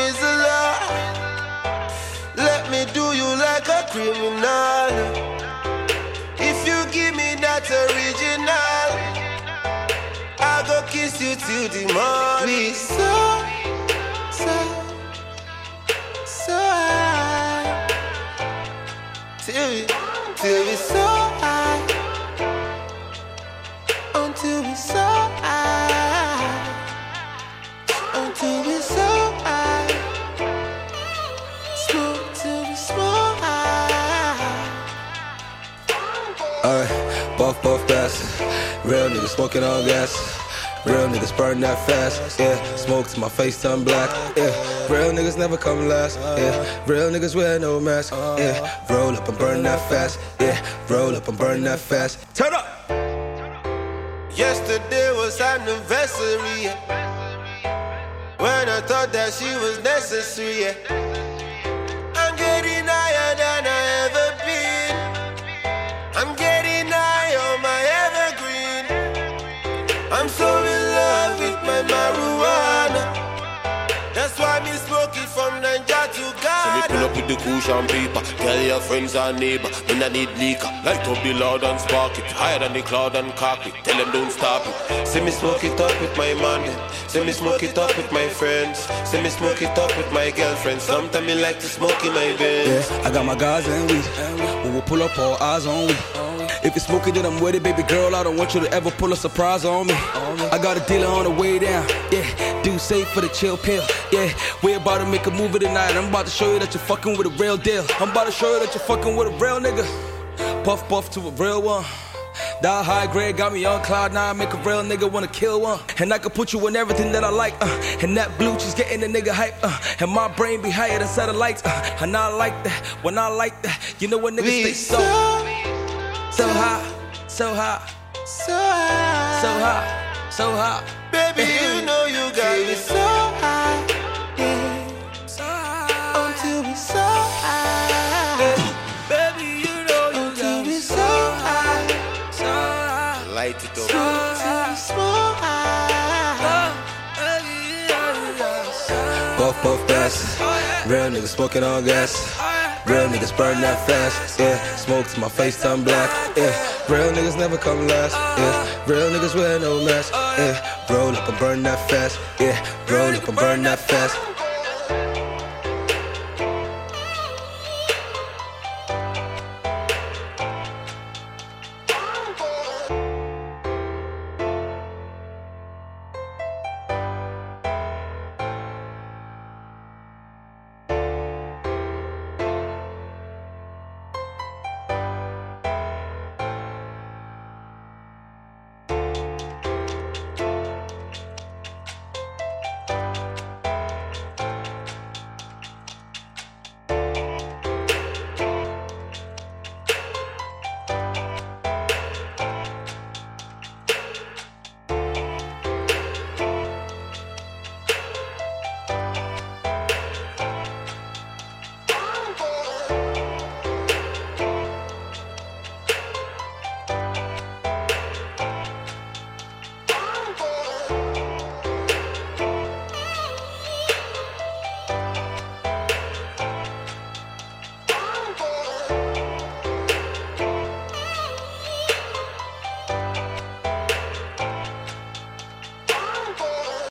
is the law. Let me do you like a criminal. If you give me that original, I go kiss you till the morning. We so high. Till we so high. Until we so high. Until we so high. Smoke till we smoke high. Alright, buff gas. Real niggas smoking on gas. Real niggas burn that fast. Yeah, smoke till my face turn black. Yeah, real niggas never come last. Yeah, real niggas wear no mask. Yeah, roll up and burn that fast. Yeah, roll up and burn that fast. Turn up. Yesterday was anniversary, yeah. When I thought that she was necessary, yeah. I'm getting higher than I ever been. I'm getting high on my evergreen. I'm so in love with my marijuana. That's why me smoke it from Nigeria to Ghana. So me pull up with the cushion paper. Tell your friends and neighbor, me nah need liquor. Light up the loud and spark it. Higher than the cloud and cock it. Tell them don't stop it. See me smoke it up with my man. See me smoke it up with my friends. See me smoke it up with my girlfriend. Sometimes me like to smoke in my bed. Yeah, I got my guys and weed. When we pull up, all eyes on weed. If you're smoking, then I'm with it, baby girl. I don't want you to ever pull a surprise on me. I got a dealer on the way down. Yeah, do safe for the chill pill. Yeah, we're about to make a movie tonight. I'm about to show you that you're fucking with a real deal. I'm about to show you that you're fucking with a real nigga. Puff to a real one. Die high grade got me on cloud nine, make a real nigga wanna kill one. And I can put you in everything that I like, and that blue cheese getting the nigga hype, and my brain be higher than satellites, and I like that, when I like that, you know when niggas stay so high, so high, so high, so high, so high. Baby, you know you got me so high, yeah. So high. Until we so high, Baby, you know you until got we me so high, so high. Light it up. until we so high. Puff gas. Real niggas smoking on gas. Real niggas burn that fast. Yeah, smoke till my face turn black. Yeah, real niggas never come last. Yeah, real niggas wear no mask. Yeah, roll up and burn that fast. Yeah, roll up and burn that fast.